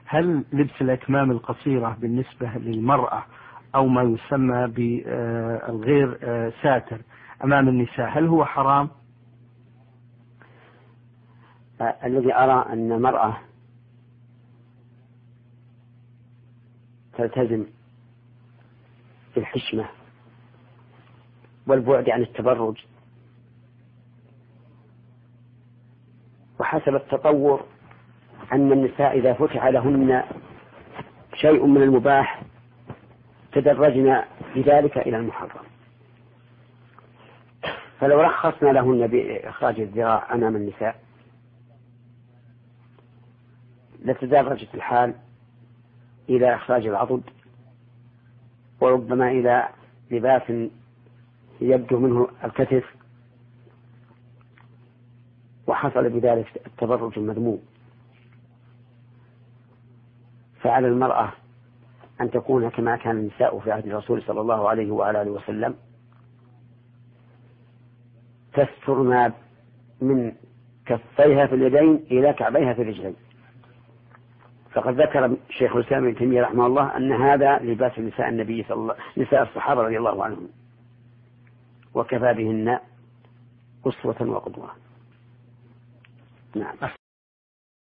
هل لبس الأكمام القصيرة بالنسبة للمرأة أو ما يسمى بالغير ساتر أمام النساء هل هو حرام؟ الذي أرى أن المرأة تلتزم بالحشمة والبعد عن التبرج، وحسب التطور أن النساء إذا فتح لهن شيء من المباح تدرجن بذلك إلى المحرم، فلو رخصنا لهن بإخراج الذراع أمام النساء لتدرجت الحال إلى إخراج العضد، وربما إلى لباس يبدو منه الكتف، وحصل بذلك التبرج المذموم. فعلى المرأة أن تكون كما كان النساء في عهد الرسول صلى الله عليه وآله وسلم، تستر ما من كفيها في اليدين إلى كعبيها في الرجلين. فقد ذكر شيخ الإسلام ابن تيمية رحمه الله أن هذا لباس نساء النبي نساء الصحابة رضي الله عنهم، وكفى بهن أسوة وقدوة. نعم.